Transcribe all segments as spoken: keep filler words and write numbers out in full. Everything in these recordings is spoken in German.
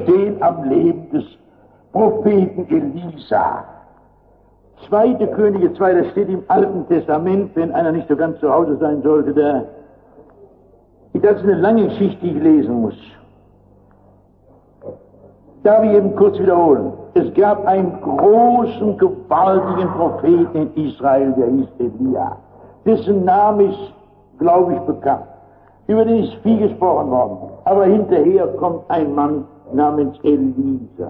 stehen am Leben des Propheten Elisa. Zweite Könige zwei, das steht im Alten Testament, wenn einer nicht so ganz zu Hause sein sollte, da, das ist eine lange Geschichte, die ich lesen muss. Darf ich eben kurz wiederholen. Es gab einen großen, gewaltigen Propheten in Israel, der hieß Elia. Dessen Name ist, glaube ich, bekannt. Über den ist viel gesprochen worden. Aber hinterher kommt ein Mann namens Elisa.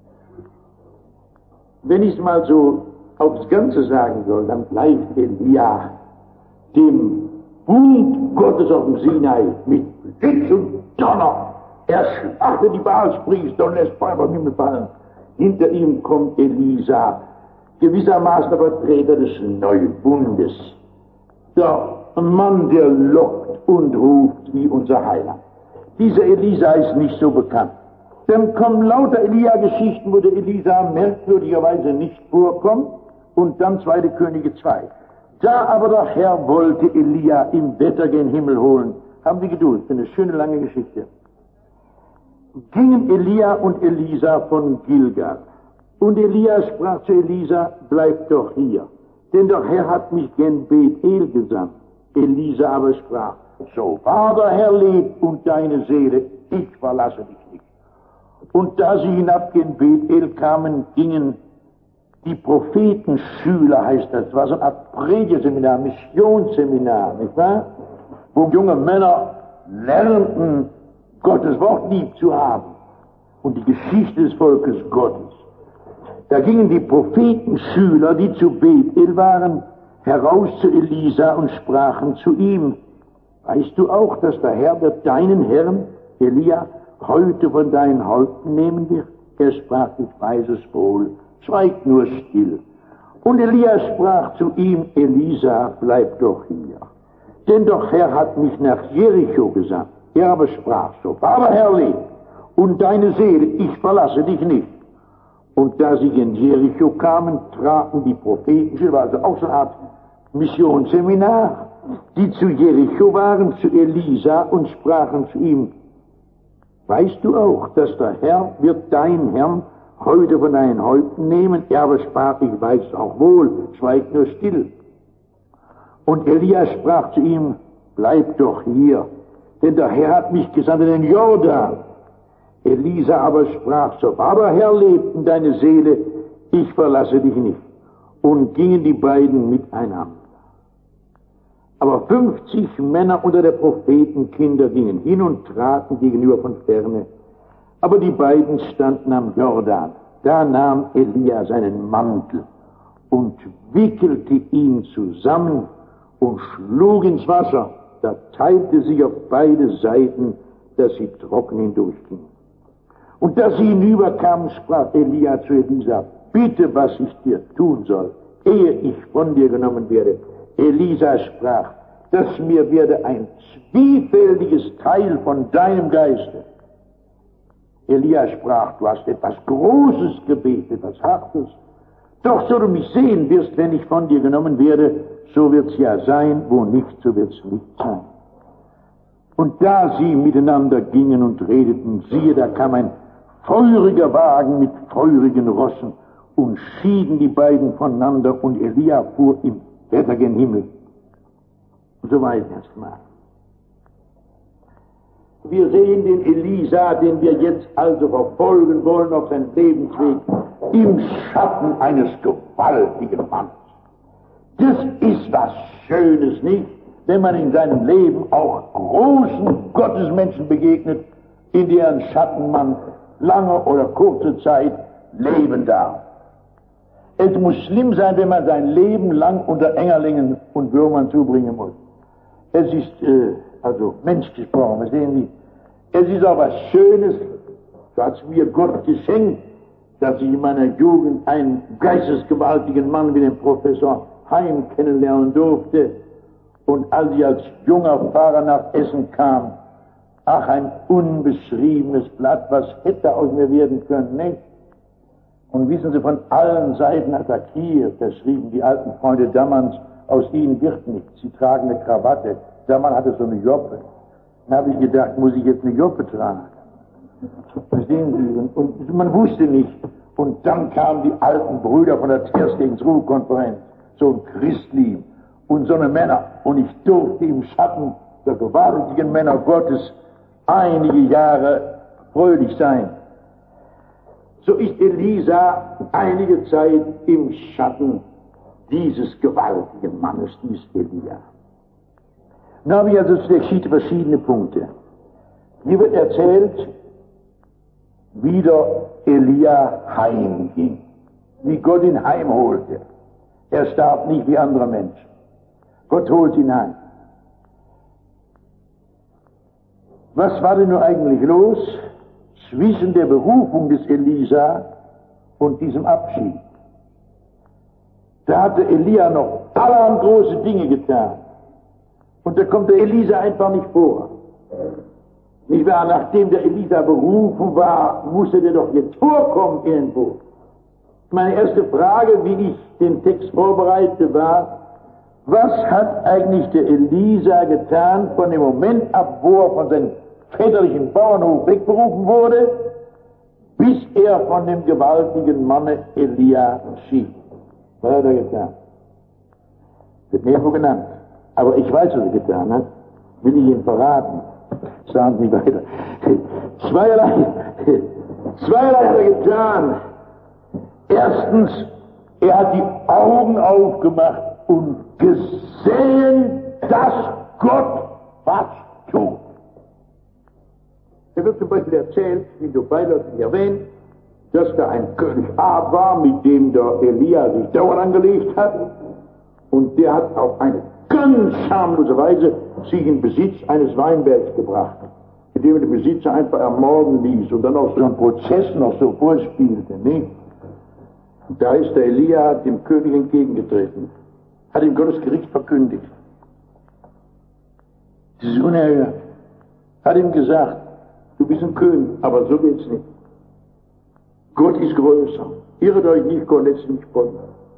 Wenn ich es mal so aufs Ganze sagen soll, dann bleibt Elia dem Bund Gottes auf dem Sinai mit Blitz und Donner. Er schlachtet die Baalspriester und lässt Feuer vom Himmel fallen. Hinter ihm kommt Elisa, gewissermaßen der Vertreter des neuen Bundes. Der Mann, der lockt und ruft wie unser Heiland. Dieser Elisa ist nicht so bekannt. Dann kommen lauter Elia-Geschichten, wo der Elisa merkwürdigerweise nicht vorkommt, und dann zweite Könige zwei. Da aber der Herr wollte Elia im Wetter gen Himmel holen. Haben Sie Geduld, für eine schöne lange Geschichte. Gingen Elia und Elisa von Gilgal. Und Elia sprach zu Elisa, bleib doch hier, denn der Herr hat mich gen Bethel gesandt. Elisa aber sprach, so wahr der Herr lebt und deine Seele, ich verlasse dich nicht. Und da sie hinab gen Bethel kamen, gingen die Prophetenschüler, heißt das, das war so eine Art Predigerseminar, Missionsseminar, nicht wahr? Wo junge Männer lernten, Gottes Wort lieb zu haben und die Geschichte des Volkes Gottes. Da gingen die Prophetenschüler, die zu Bethel waren, heraus zu Elisa und sprachen zu ihm, weißt du auch, dass der Herr wird deinen Herrn, Elia, heute von deinen Häupten nehmen wird? Er sprach, ich weiß es wohl, schweig nur still. Und Elia sprach zu ihm, Elisa, bleib doch hier, denn der Herr hat mich nach Jericho gesandt. Er aber sprach, so wahr der Herr lebt und deine Seele, ich verlasse dich nicht. Und da sie in Jericho kamen, traten die Propheten, das war also auch so eine Art Missionsseminar, die zu Jericho waren, zu Elisa und sprachen zu ihm, weißt du auch, dass der Herr wird deinen Herrn heute von deinen Häupten nehmen? Er aber sprach, ich weiß auch wohl, schweig nur still. Und Elia sprach zu ihm, bleib doch hier, denn der Herr hat mich gesandt in den Jordan. Elisa aber sprach, so wahr der Herr lebt und deine Seele, ich verlasse dich nicht. Und gingen die beiden miteinander. Aber fünfzig Männer unter der Prophetenkinder gingen hin und traten gegenüber von ferne. Aber die beiden standen am Jordan. Da nahm Elia seinen Mantel und wickelte ihn zusammen und schlug ins Wasser. Da teilte sich auf beide Seiten, dass sie trocken hindurchgingen. Und da sie hinüberkamen, sprach Elia zu Elisa, bitte, was ich dir tun soll, ehe ich von dir genommen werde. Elisa sprach, dass mir werde ein zwiefältiges Teil von deinem Geiste. Elia sprach, du hast etwas Großes gebetet, etwas Hartes. Doch so du mich sehen wirst, wenn ich von dir genommen werde, so wird's ja sein, wo nicht, so wird's nicht sein. Und da sie miteinander gingen und redeten, siehe, da kam ein feuriger Wagen mit feurigen Rossen und schieden die beiden voneinander und Elia fuhr im Wetter gen Himmel. Und so weit erstmal. Wir sehen den Elisa, den wir jetzt also verfolgen wollen auf seinem Lebensweg, im Schatten eines gewaltigen Mannes. Das ist was Schönes, nicht? Wenn man in seinem Leben auch großen Gottesmenschen begegnet, in deren Schatten man lange oder kurze Zeit leben darf. Es muss schlimm sein, wenn man sein Leben lang unter Engerlingen und Würmern zubringen muss. Es ist, äh, also Mensch gesprochen, verstehen Sie? Es ist auch was Schönes, so hat mir Gott geschenkt, dass ich in meiner Jugend einen geistesgewaltigen Mann wie den Professor Heim kennenlernen durfte. Und als ich als junger Pfarrer nach Essen kam, ach, ein unbeschriebenes Blatt, was hätte aus mir werden können, nicht? Und wissen Sie, von allen Seiten attackiert, da schrieben die alten Freunde Dammanns, aus ihnen wird nichts, sie tragen eine Krawatte. Dammann hatte so eine Joppe. Dann habe ich gedacht, muss ich jetzt eine Joppe tragen? Verstehen Sie? Und, und man wusste nicht. Und dann kamen die alten Brüder von der Terstegen-Ruhe-Konferenz, so ein Christlieb und so eine Männer. Und ich durfte im Schatten der gewaltigen Männer Gottes einige Jahre fröhlich sein. So ist Elisa einige Zeit im Schatten dieses gewaltigen Mannes, dieses Elia. Da habe ich also verschiedene Punkte. Hier wird erzählt, wie der Elia heimging, wie Gott ihn heimholte. Er starb nicht wie andere Menschen. Gott holt ihn heim. Was war denn nur eigentlich los zwischen der Berufung des Elisa und diesem Abschied? Da hatte Elia noch allerhand große Dinge getan. Und da kommt der Elisa einfach nicht vor. Nicht wahr? Nachdem der Elisa berufen war, musste der doch jetzt vorkommen irgendwo. Meine erste Frage, wie ich den Text vorbereitete, war, was hat eigentlich der Elisa getan von dem Moment ab, wo er von seinem väterlichen Bauernhof wegberufen wurde, bis er von dem gewaltigen Manne Elia schied? Was hat er getan? Wird nirgendwo genannt. Aber ich weiß, was er getan hat. Will ich Ihnen verraten. Sagen Sie weiter. Zweierlei, zweierlei hat er getan. Erstens, er hat die Augen aufgemacht und gesehen, dass Gott was tut. Er wird zum Beispiel erzählt, wie du beiläufig erwähnt, dass da ein König Ahab war, mit dem der Elia sich dauernd angelegt hat. Und der hat auf eine ganz schamlose Weise sich in Besitz eines Weinbergs gebracht, indem er den Besitzer einfach ermorden ließ und dann auch so einen Prozess noch so vorspielte. Nicht? Und da ist der Elia dem König entgegengetreten, hat ihm Gottes Gericht verkündigt. Das ist unerhört. Hat ihm gesagt, du bist ein König, aber so geht's nicht. Gott ist größer. Irret euch nicht, Gott lässt sich nicht spotten.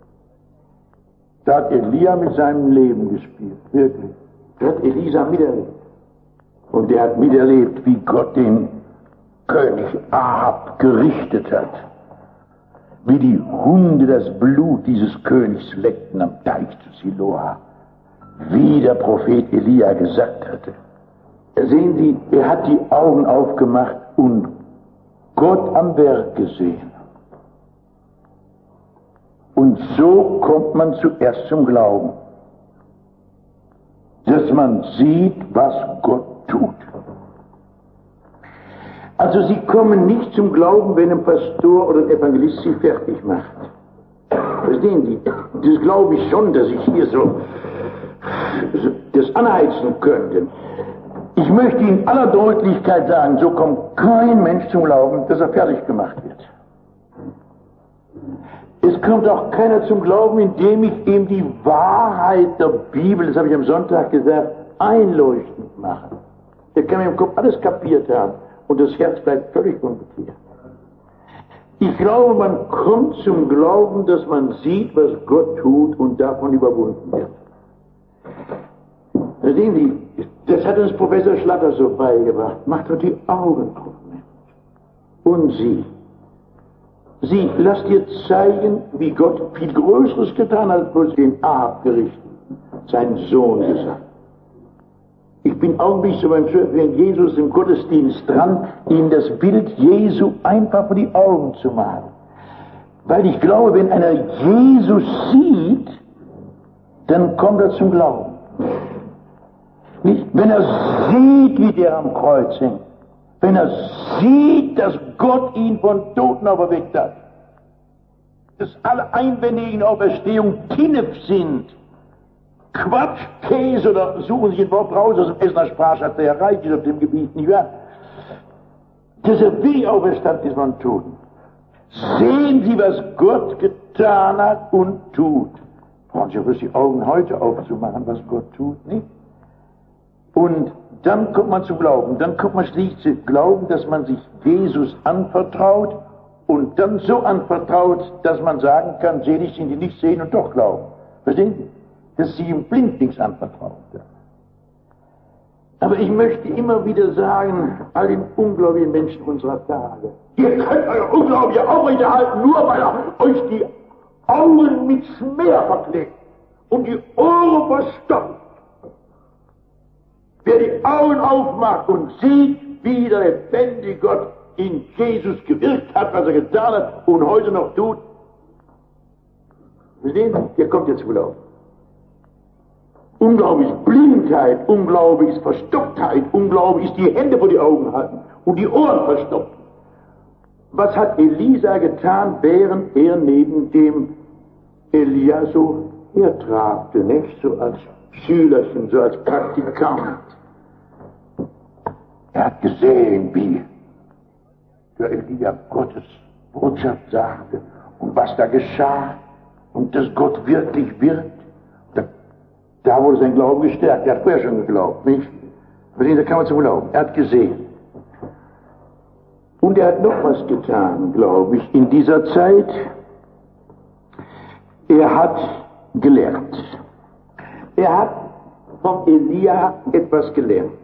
Da hat Elia mit seinem Leben gespielt, wirklich. Da hat Elisa miterlebt. Und der hat miterlebt, wie Gott den König Ahab gerichtet hat. Wie die Hunde das Blut dieses Königs leckten am Teich zu Siloa. Wie der Prophet Elia gesagt hatte. Sehen Sie, er hat die Augen aufgemacht und Gott am Werk gesehen. Und so kommt man zuerst zum Glauben, dass man sieht, was Gott tut. Also Sie kommen nicht zum Glauben, wenn ein Pastor oder ein Evangelist Sie fertig macht. Verstehen Sie? Das glaube ich schon, dass ich hier so, so das anheizen könnte. Ich möchte in aller Deutlichkeit sagen, so kommt kein Mensch zum Glauben, dass er fertig gemacht wird. Es kommt auch keiner zum Glauben, indem ich ihm die Wahrheit der Bibel, das habe ich am Sonntag gesagt, einleuchtend mache. Der kann mir im Kopf alles kapiert haben und das Herz bleibt völlig unbekehrt. Ich glaube, man kommt zum Glauben, dass man sieht, was Gott tut und davon überwunden wird. Da sehen Sie, das hat uns Professor Schlatter so beigebracht. Macht doch die Augen auf, Mensch. Und Sie. Sie, lasst dir zeigen, wie Gott viel Größeres getan hat, als bloß den Ahab gerichtet, seinen Sohn gesagt. Ich bin augenblicklich so beim Schöpfen Jesus im Gottesdienst dran, Ihnen das Bild Jesu einfach vor die Augen zu malen. Weil ich glaube, wenn einer Jesus sieht, dann kommt er zum Glauben. Nicht, wenn er sieht, wie der am Kreuz hängt. Wenn er sieht, dass Gott ihn von Toten auferweckt hat, dass alle Einwände gegen Auferstehung Tinnef sind, Quatsch, Käse oder suchen Sie ein Wort raus aus dem Essener Sprachschatz, der reich ist auf dem Gebiet, nicht wahr? Dass er wie auferstanden ist von Toten. Sehen Sie, was Gott getan hat und tut. Brauchen Sie bloß die Augen heute aufzumachen, was Gott tut, nicht? Und dann kommt man zu Glauben. Dann kommt man schließlich zu Glauben, dass man sich Jesus anvertraut und dann so anvertraut, dass man sagen kann, selig sind die nicht sehen und doch glauben. Verstehen Sie? Dass sie ihm blind nichts anvertrauen. Aber ich möchte immer wieder sagen, all den ungläubigen Menschen unserer Tage, ihr könnt euer Unglauben ja aufrechterhalten, nur weil er euch die Augen mit Schmer verklebt und die Ohren verstopft. Wer die Augen aufmacht und sieht, wie der lebendige Gott in Jesus gewirkt hat, was er getan hat und heute noch tut, verstehen Sie? Der kommt jetzt wohl auf. Unglaube ist Blindheit, Unglaube ist Verstopftheit, Unglaube ist die Hände vor die Augen halten und die Ohren verstopfen. Was hat Elisa getan, während er neben dem Elia so hertrabte, nicht so als Schülerchen, so als Praktikant? Er hat gesehen, wie der Elia Gottes Botschaft sagte und was da geschah und dass Gott wirklich wird. Da, da wurde sein Glauben gestärkt. Er hat vorher schon geglaubt, nicht? Verstehen Sie, da kann man zum Glauben. Er hat gesehen. Und er hat noch was getan, glaube ich, in dieser Zeit. Er hat gelernt. Er hat vom Elia etwas gelernt,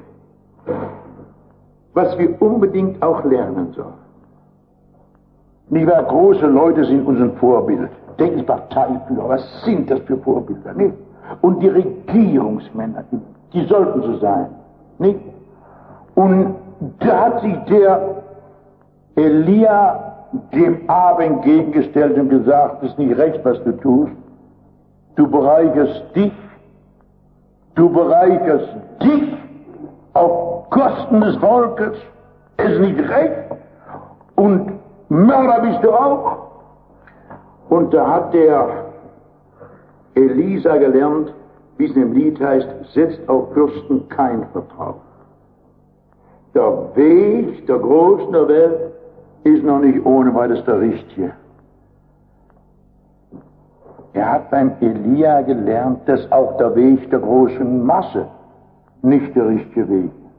was wir unbedingt auch lernen sollen. Nicht wahr? Große Leute sind unser Vorbild. Denken Sie, Parteiführer, was sind das für Vorbilder, nicht? Und die Regierungsmänner, die sollten so sein, nicht? Und da hat sich der Elia dem Ahab entgegengestellt und gesagt, es ist nicht recht, was du tust. Du bereicherst dich, du bereicherst dich auf Kosten des Volkes, es ist nicht recht, und Mörder bist du auch. Und da hat der Elisa gelernt, wie es im Lied heißt, setzt auf Fürsten kein Vertrauen. Der Weg der Großen der Welt ist noch nicht ohne weiteres der Richtige. Er hat beim Elia gelernt, dass auch der Weg der großen Masse nicht der richtige Weg ist.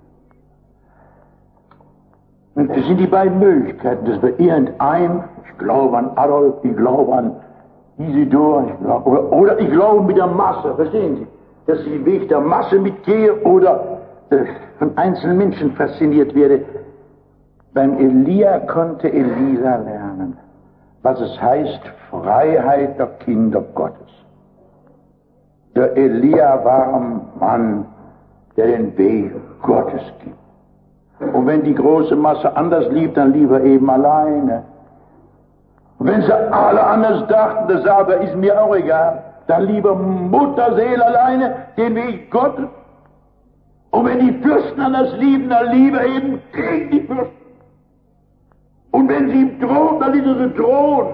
Und das sind die beiden Möglichkeiten, dass wir irgendein, ich glaube an Adolf, ich glaube an Isidor, ich glaub, oder, oder ich glaube mit der Masse, verstehen Sie, dass ich den Weg der Masse mitgehe oder äh, von einzelnen Menschen fasziniert werde. Beim Elia konnte Elisa lernen, was es heißt, Freiheit der Kinder Gottes. Der Elia war ein Mann, der den Weg Gottes gibt. Und wenn die große Masse anders liebt, dann lieber eben alleine. Und wenn sie alle anders dachten, das aber ist mir auch egal, dann lieber Mutterseele alleine, den Weg Gottes. Und wenn die Fürsten anders lieben, dann lieber eben gegen die Fürsten. Und wenn sie ihm drohen, dann lieber sie drohen.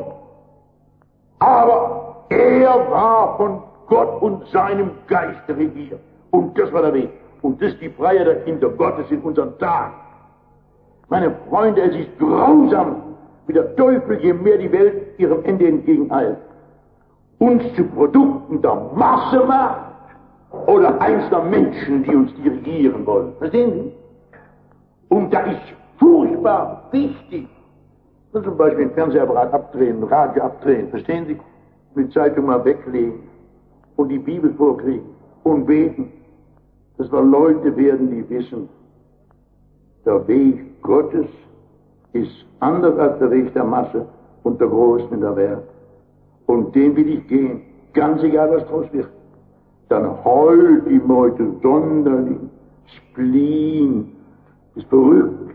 Aber er war von Gott und seinem Geiste regiert. Und das war der Weg. Und das ist die Freiheit der Kinder Gottes in unseren Tagen. Meine Freunde, es ist grausam, wie der Teufel, je mehr die Welt ihrem Ende entgegeneilt, uns zu Produkten der Masse macht oder einzelner Menschen, die uns dirigieren wollen. Verstehen Sie? Und da ist furchtbar wichtig, zum Beispiel den Fernsehapparat abdrehen, Radio abdrehen, verstehen Sie? Mit Zeitung mal weglegen und die Bibel vorkriegen und beten, dass wir Leute werden, die wissen, der Weg Gottes ist anders als der Weg der Masse und der Großen in der Welt. Und den will ich gehen, ganz egal was draus wird. Dann heult die Meute sonderlich, Spleen, ist verrückt.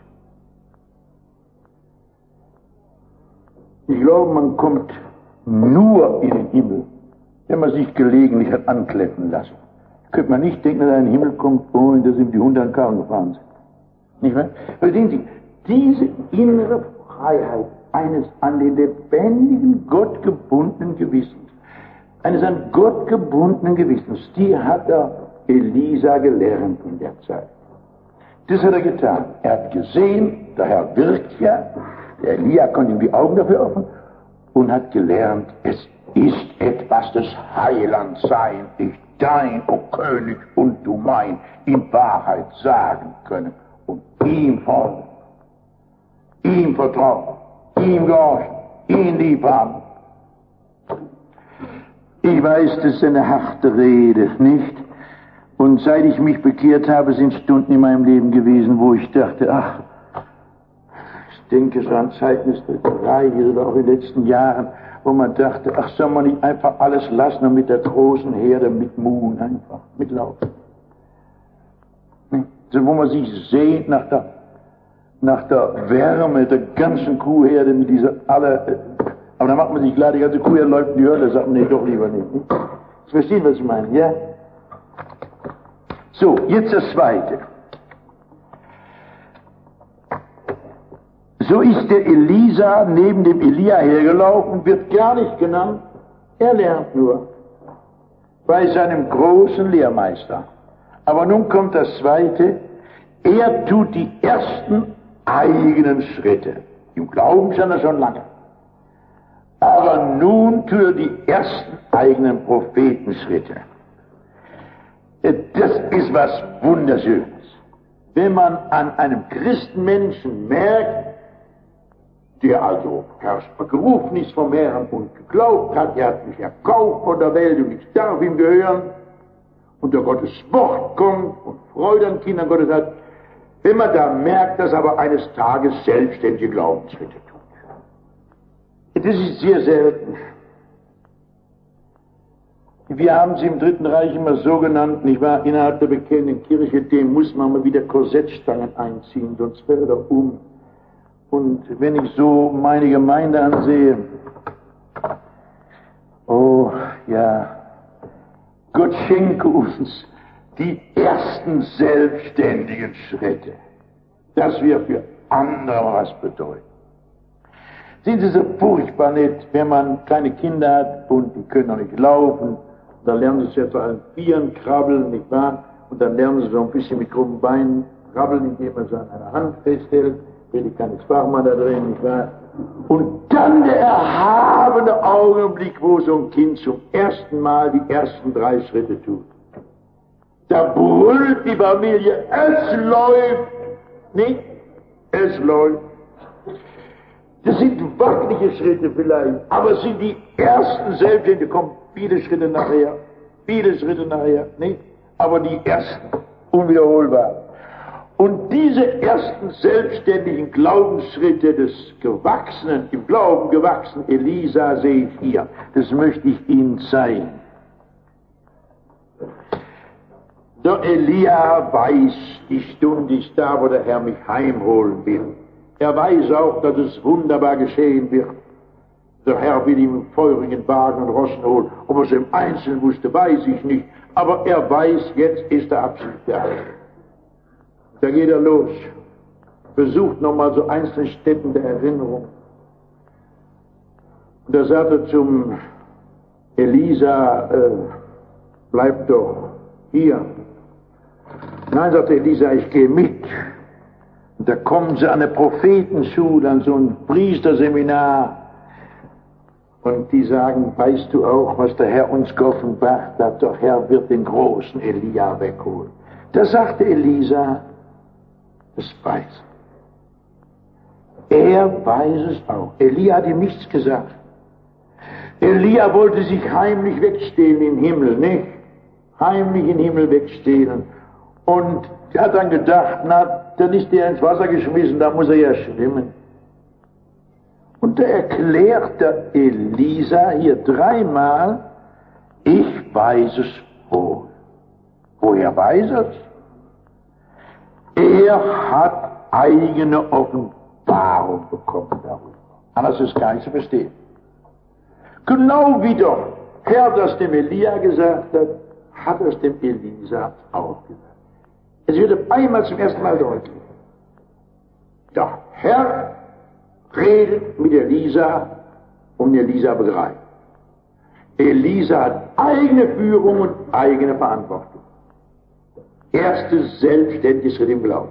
Ich glaube, man kommt nur in den Himmel, wenn man sich gelegentlich hat ankleppen lassen. Könnte man nicht denken, dass er in den Himmel kommt, ohne dass ihm die Hunde an den Karren gefahren sind. Nicht wahr? Verstehen Sie, diese innere Freiheit eines an den lebendigen, Gott gebundenen Gewissens, eines an Gott gebundenen Gewissens, die hat der Elisa gelernt in der Zeit. Das hat er getan. Er hat gesehen, der Herr wirkt ja, der Elia konnte ihm die Augen dafür öffnen und hat gelernt, es ist etwas des Heilands sein, ich dein, o König, und du mein, in Wahrheit sagen können und ihm folgen, ihm vertrauen, ihm gehorchen, ihn lieb haben. Ich weiß, das ist eine harte Rede, nicht? Und seit ich mich bekehrt habe, sind Stunden in meinem Leben gewesen, wo ich dachte, ach, ich denke so an Zeiten des Dritten Reiches oder auch in den letzten Jahren, wo man dachte, ach, soll man nicht einfach alles lassen und mit der großen Herde mitmuhen, einfach mitlaufen. So, wo man sich sehnt nach der, nach der Wärme der ganzen Kuhherde mit dieser aller, aber dann macht man sich klar, die ganze Kuhherde läuft in die Hölle, sagt man, nee, doch lieber nicht. Sie verstehen, was ich meine, ja? So, jetzt das Zweite. So ist der Elisa neben dem Elia hergelaufen, wird gar nicht genannt, er lernt nur bei seinem großen Lehrmeister. Aber nun kommt das Zweite, er tut die ersten eigenen Schritte. Im Glauben stand er schon lange. Aber nun tut er die ersten eigenen Prophetenschritte. Das ist was Wunderschönes. Wenn man an einem Christenmenschen merkt, der also erst gerufen ist vom Herrn und geglaubt hat, er hat mich erkauft von der Welt und ich darf ihm gehören, und der Gottes Wort kommt und Freude an Kindern Gottes hat, wenn man da merkt, dass aber eines Tages selbstständige Glaubensschritte tut. Das ist sehr selten. Wir haben sie im Dritten Reich immer so genannt, nicht wahr, innerhalb der bekennenden Kirche, dem muss man mal wieder Korsettstangen einziehen, sonst fällt er um. Und wenn ich so meine Gemeinde ansehe, oh ja, Gott schenke uns die ersten selbstständigen Schritte. Das wir für andere was bedeuten. Sind Sie so furchtbar nett, wenn man kleine Kinder hat und die können noch nicht laufen, dann lernen sie jetzt zu allen Vieren krabbeln, nicht wahr? Und dann lernen sie so ein bisschen mit krummen Beinen krabbeln, indem man sie an einer Hand festhält, will ich keines Fachmann da drin, nicht wahr? Und dann der erhabene Augenblick, wo so ein Kind zum ersten Mal die ersten drei Schritte tut. Da brüllt die Familie, es läuft, nicht? Es läuft. Das sind wackelige Schritte vielleicht, aber es sind die ersten selbstständigen, kommen viele Schritte nachher, viele Schritte nachher, nicht? Aber die ersten, unwiederholbar. Und diese ersten selbstständigen Glaubensschritte des gewachsenen, im Glauben gewachsenen Elisa sehe ich hier. Das möchte ich Ihnen zeigen. Der Elia weiß, die Stunde ist da, wo der Herr mich heimholen will. Er weiß auch, dass es wunderbar geschehen wird. Der Herr will ihm einen feurigen Wagen und Rossen holen. Ob er es im Einzelnen wusste, weiß ich nicht. Aber er weiß, jetzt ist der Abschied da. Da geht er los. Besucht nochmal so einzelne Stätten der Erinnerung. Und da sagt er zum Elisa, äh, bleib doch hier. Nein, sagt Elisa, ich gehe mit. Und da kommen sie an eine Prophetenschule, an so ein Priesterseminar. Und die sagen, weißt du auch, was der Herr uns geoffenbart hat? Der Herr wird den großen Elia wegholen. Da sagte Elisa, das weiß er. Er weiß es auch. Elia hat ihm nichts gesagt. Elia wollte sich heimlich wegstehlen im Himmel, nicht? Heimlich im Himmel wegstehlen. Und er hat dann gedacht, na, dann ist der ins Wasser geschmissen, da muss er ja schwimmen. Und da erklärt der Elisa hier dreimal, ich weiß es wohl. Woher weiß er es? Er hat eigene Offenbarung bekommen darüber. Anders ist gar nicht zu verstehen. Genau wie der Herr das dem Elia gesagt hat, hat er es dem Elisa auch gesagt. Es wird einmal zum ersten Mal deutlich. Der Herr redet mit Elisa und Elisa begreift. Elisa hat eigene Führung und eigene Verantwortung. Erstes selbstständiges Schritt im Glauben.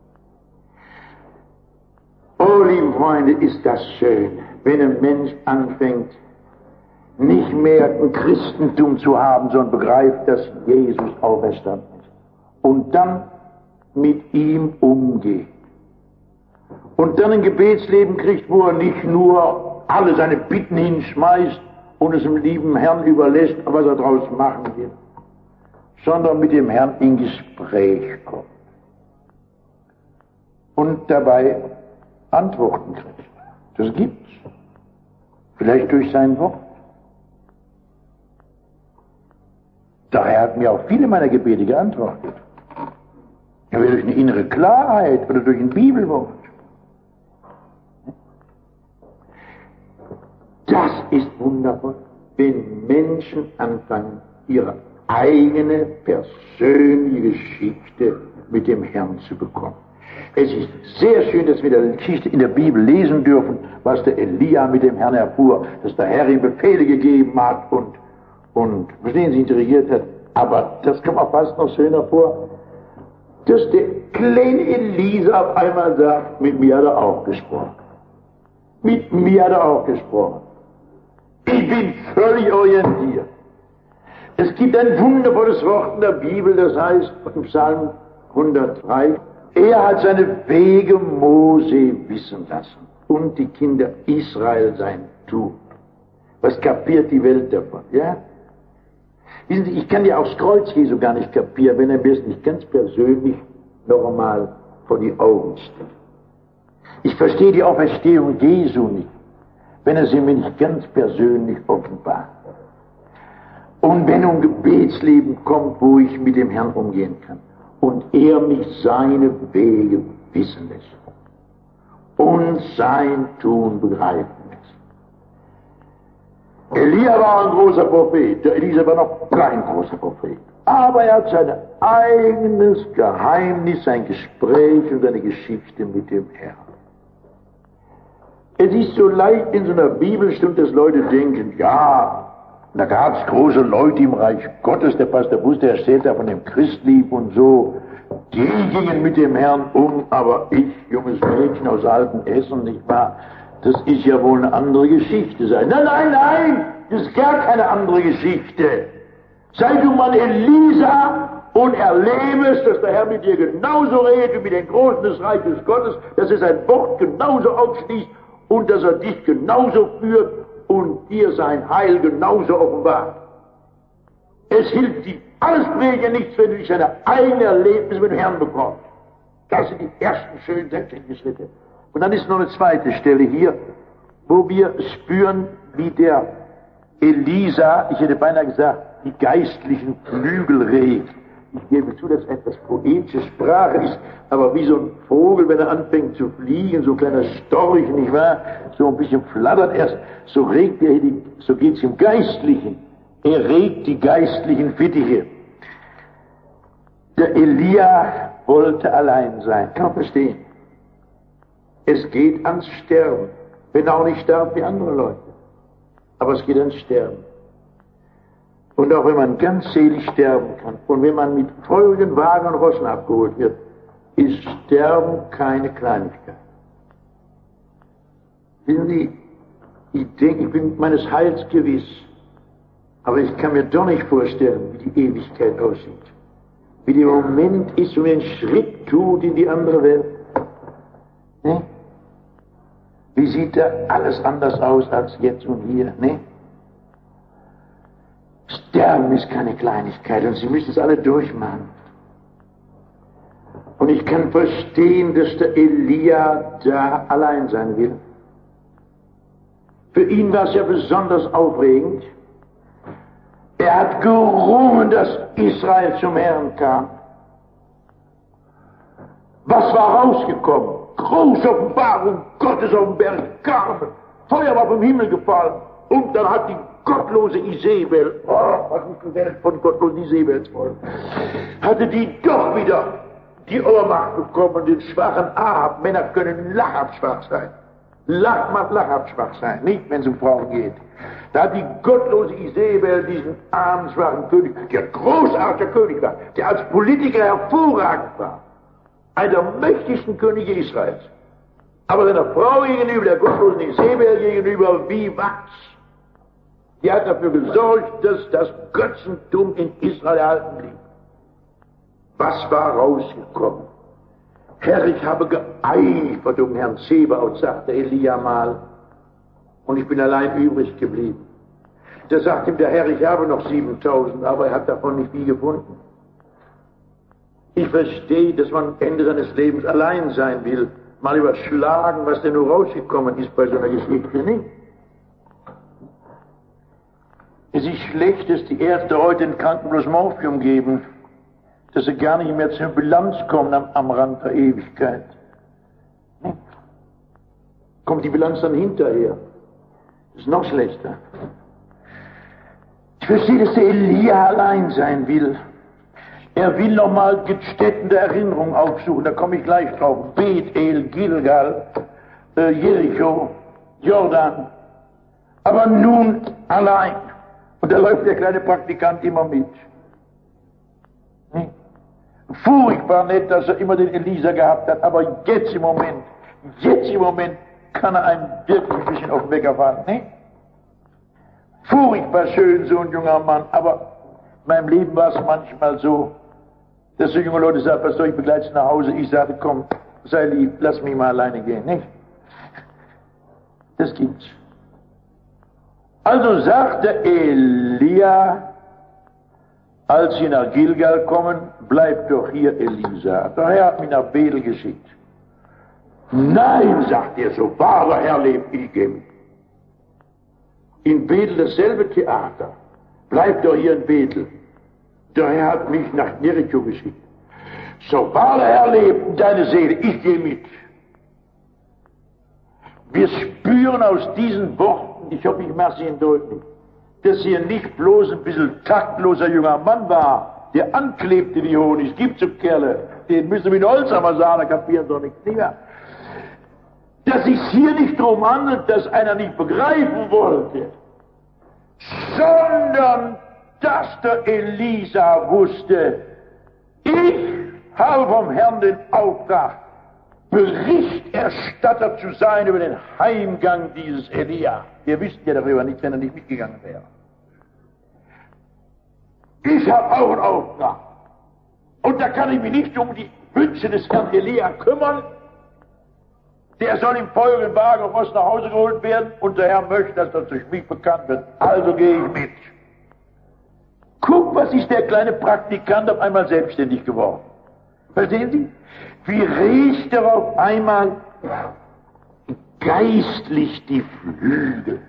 Oh, liebe Freunde, ist das schön, wenn ein Mensch anfängt, nicht mehr ein Christentum zu haben, sondern begreift, dass Jesus auferstanden ist. Und dann mit ihm umgeht. Und dann ein Gebetsleben kriegt, wo er nicht nur alle seine Bitten hinschmeißt und es dem lieben Herrn überlässt, was er daraus machen will. sondern mit dem Herrn in Gespräch kommt und dabei Antworten kriegt. Das gibt's. Vielleicht durch sein Wort. Daher hat mir auch viele meiner Gebete geantwortet. Entweder durch eine innere Klarheit oder durch ein Bibelwort. Das ist wundervoll, wenn Menschen anfangen, ihre eigene persönliche Geschichte mit dem Herrn zu bekommen. Es ist sehr schön, dass wir die Geschichte in der Bibel lesen dürfen, was der Elia mit dem Herrn erfuhr, dass der Herr ihm Befehle gegeben hat und, und verstehen Sie, dirigiert hat. Aber das kommt auch fast noch schöner vor, dass der kleine Elisa auf einmal sagt, mit mir hat er auch gesprochen. Mit mir hat er auch gesprochen. Ich bin völlig orientiert. Es gibt ein wundervolles Wort in der Bibel, das heißt im Psalm hundertdrei, er hat seine Wege Mose wissen lassen und die Kinder Israel sein Tun. Was kapiert die Welt davon, ja? Wissen Sie, ich kann ja auch das Kreuz Jesu gar nicht kapieren, wenn er mir es nicht ganz persönlich noch einmal vor die Augen stellt. Ich verstehe die Auferstehung Jesu nicht, wenn er sie mir nicht ganz persönlich offenbart. Und wenn um Gebetsleben kommt, wo ich mit dem Herrn umgehen kann und er mich seine Wege wissen lässt und sein Tun begreifen lässt. Elia war ein großer Prophet, der Elisa war noch kein großer Prophet. Aber er hat sein eigenes Geheimnis, sein Gespräch und seine Geschichte mit dem Herrn. Es ist so leicht in so einer Bibelstunde, dass Leute denken, ja, da gab es große Leute im Reich Gottes, der Pastor Bus, der erzählt da von dem Christlieb und so, die gingen mit dem Herrn um, aber ich, junges Mädchen aus alten Essen, nicht wahr, das ist ja wohl eine andere Geschichte sein. Nein, nein, nein, das ist gar keine andere Geschichte. Sei du mal Elisa und erlebe es, dass der Herr mit dir genauso redet wie mit den Großen des Reiches Gottes, dass er sein Wort genauso aufschließt und dass er dich genauso führt und dir sein Heil genauso offenbart. Es hilft dir alles Pflege nichts, wenn du nicht deine eigene Erlebnisse mit dem Herrn bekommst. Das sind die ersten schönen sämtlichen Schritte. Und dann ist noch eine zweite Stelle hier, wo wir spüren, wie der Elisa, ich hätte beinahe gesagt, die geistlichen Flügel regt. Ich gebe zu, dass etwas poetische Sprache ist, aber wie so ein Vogel, wenn er anfängt zu fliegen, so ein kleiner Storch, nicht wahr? So ein bisschen flattert erst, so regt er, die, so geht's im Geistlichen. Er regt die geistlichen Fittiche. Der Elia wollte allein sein. Kann man verstehen. Es geht ans Sterben. Wenn er auch nicht sterben wie andere Leute. Aber es geht ans Sterben. Und auch wenn man ganz selig sterben kann und wenn man mit feurigen Wagen und Rossen abgeholt wird, ist Sterben keine Kleinigkeit. Wissen Sie, ich denke, ich bin meines Heils gewiss, aber ich kann mir doch nicht vorstellen, wie die Ewigkeit aussieht. Wie der Moment ist, wo man einen Schritt tut in die andere Welt. Ne? Wie sieht da alles anders aus als jetzt und hier? Ne? Sterben ist keine Kleinigkeit und Sie müssen es alle durchmachen. Und ich kann verstehen, dass der Elia da allein sein will. Für ihn war es ja besonders aufregend. Er hat gerungen, dass Israel zum Herrn kam. Was war rausgekommen? Große Offenbarung Gottes auf dem Berg Karmel. Feuer war vom Himmel gefallen. Und dann hat die gottlose Isabel, oh, was ist die Welt von gottlosen Isabels voll, hatte die doch wieder die Ohrmacht bekommen, den schwachen Ahab. Männer können lachhaft schwach sein. Lach macht lachhaft schwach sein, nicht wenn es um Frauen geht. Da hat die gottlose Isabel diesen armen, schwachen König, der großartiger König war, der als Politiker hervorragend war, einer der mächtigsten Könige Israels. Aber seiner Frau gegenüber, der gottlosen Isabel gegenüber, wie was? Die hat dafür gesorgt, dass das Götzentum in Israel erhalten blieb. Was war rausgekommen? Herr, ich habe geeifert um Herrn Zebaoth, sagte Elia mal, und ich bin allein übrig geblieben. Da sagt ihm der Herr, ich habe noch siebentausend, aber er hat davon nicht viel gefunden. Ich verstehe, dass man am Ende seines Lebens allein sein will. Mal überschlagen, was denn nur rausgekommen ist bei so einer Geschichte, nicht? Es ist schlecht, dass die Ärzte heute den Kranken bloß Morphium geben, dass sie gar nicht mehr zur Bilanz kommen am, am Rand der Ewigkeit. Hm? Kommt die Bilanz dann hinterher? Das ist noch schlechter. Ich verstehe, dass der Elia allein sein will. Er will nochmal Stätten der Erinnerung aufsuchen, da komme ich gleich drauf. Bethel, Gilgal, äh, Jericho, Jordan. Aber nun allein. Und da läuft der kleine Praktikant immer mit. Hm? Furchtbar nett, dass er immer den Elisa gehabt hat, aber jetzt im Moment, jetzt im Moment kann er einem wirklich ein bisschen auf den Wecker fahren. Hm? Furchtbar schön, so ein junger Mann, aber in meinem Leben war es manchmal so, dass so junge Leute sagen, Pastor, ich begleite Sie nach Hause. Ich sagte, komm, sei lieb, lass mich mal alleine gehen, nicht? Das gibt's. Also sagte Elia, als sie nach Gilgal kommen, bleibt doch hier Elisa. Der Herr hat mich nach Bethel geschickt. Nein, sagt er, so wahr der Herr lebt, ich gehe mit. In Bethel dasselbe Theater. Bleibt doch hier in Bethel. Der Herr hat mich nach Jericho geschickt. So wahr der Herr lebt, deine Seele, ich gehe mit. Wir spüren aus diesen Worten, ich hoffe, ich mache sie Ihnen deutlich, dass hier nicht bloß ein bisschen taktloser junger Mann war, der anklebte wie Honig. Es gibt so Kerle, den müssen wir mit Holzhammer sagen, da kapieren doch nichts mehr. Dass es hier nicht darum handelt, dass einer nicht begreifen wollte, sondern dass der Elisa wusste, ich habe vom Herrn den Auftrag, Berichterstatter zu sein über den Heimgang dieses Elia. Wir wüssten ja darüber nicht, wenn er nicht mitgegangen wäre. Ich habe auch einen Auftrag. Und da kann ich mich nicht um die Wünsche des Herrn Elia kümmern. Der soll im feurigen Wagen auf was nach Hause geholt werden und der Herr möchte, dass das durch mich bekannt wird. Also gehe ich mit. Guck, was ist der kleine Praktikant auf einmal selbstständig geworden. Verstehen Sie? Wie riecht er auf einmal geistlich die Flügel?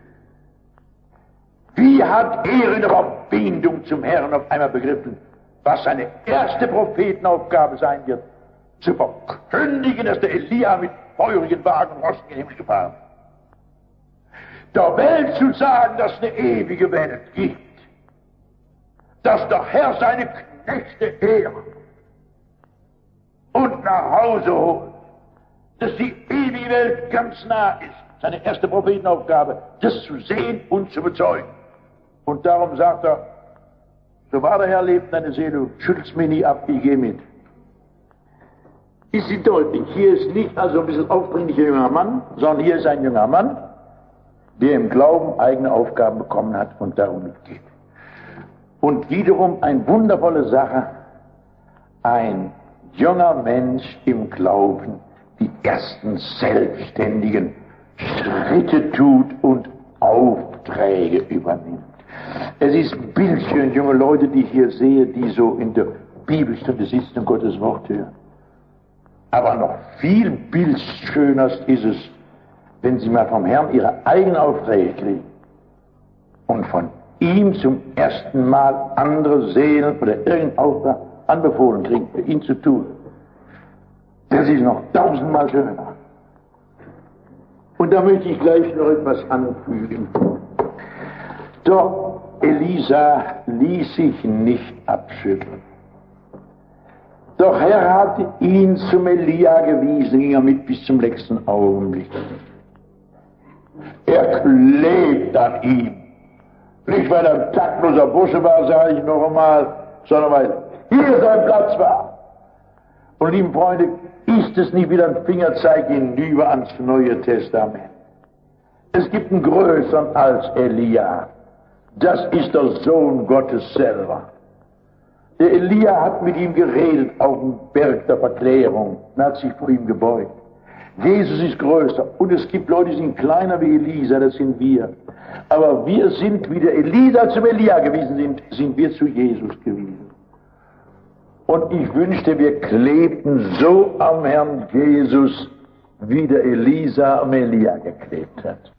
Wie hat er in der Verbindung zum Herrn auf einmal begriffen, was seine erste Prophetenaufgabe sein wird? Zu verkündigen, dass der Elia mit feurigen Wagen und Rosten in den Himmel gefahren ist. Der Welt zu sagen, dass es eine ewige Welt gibt. Dass der Herr seine Knechte ehrt und nach Hause holt, dass die ewige Welt ganz nah ist, seine erste Prophetenaufgabe, das zu sehen und zu bezeugen. Und darum sagt er, so wahr der Herr lebt, deine Seele, du schüttelst mich nie ab, ich gehe mit. Ist sie deutlich, hier ist nicht also ein bisschen aufdringlicher junger Mann, sondern hier ist ein junger Mann, der im Glauben eigene Aufgaben bekommen hat und darum mitgeht. Und wiederum eine wundervolle Sache, ein junger Mensch im Glauben die ersten selbstständigen Schritte tut und Aufträge übernimmt. Es ist bildschön, junge Leute, die ich hier sehe, die so in der Bibelstunde sitzen und Gottes Wort hören. Aber noch viel bildschöner ist es, wenn sie mal vom Herrn ihre eigenen Aufträge kriegen und von ihm zum ersten Mal andere Seelen oder irgendeinen Auftrag anbefohlen kriegen, für ihn zu tun. Das ist noch tausendmal schöner. Und da möchte ich gleich noch etwas anfügen. Doch Elisa ließ sich nicht abschütteln. Doch Herr hatte ihn zum Elia gewiesen, ging er mit bis zum letzten Augenblick. Er klebt an ihm. Nicht, weil er ein taktloser Bursche war, sage ich noch einmal, sondern weil hier sein Platz war. Und lieben Freunde, ist es nicht wieder ein Fingerzeig hinüber ans Neue Testament? Es gibt einen größeren als Elia. Das ist der Sohn Gottes selber. Der Elia hat mit ihm geredet auf dem Berg der Verklärung und hat sich vor ihm gebeugt. Jesus ist größer und es gibt Leute, die sind kleiner wie Elisa, das sind wir. Aber wir sind, wie der Elisa zum Elia gewesen sind, sind wir zu Jesus gewesen. Und ich wünschte, wir klebten so am Herrn Jesus, wie der Elisa am Elia geklebt hat.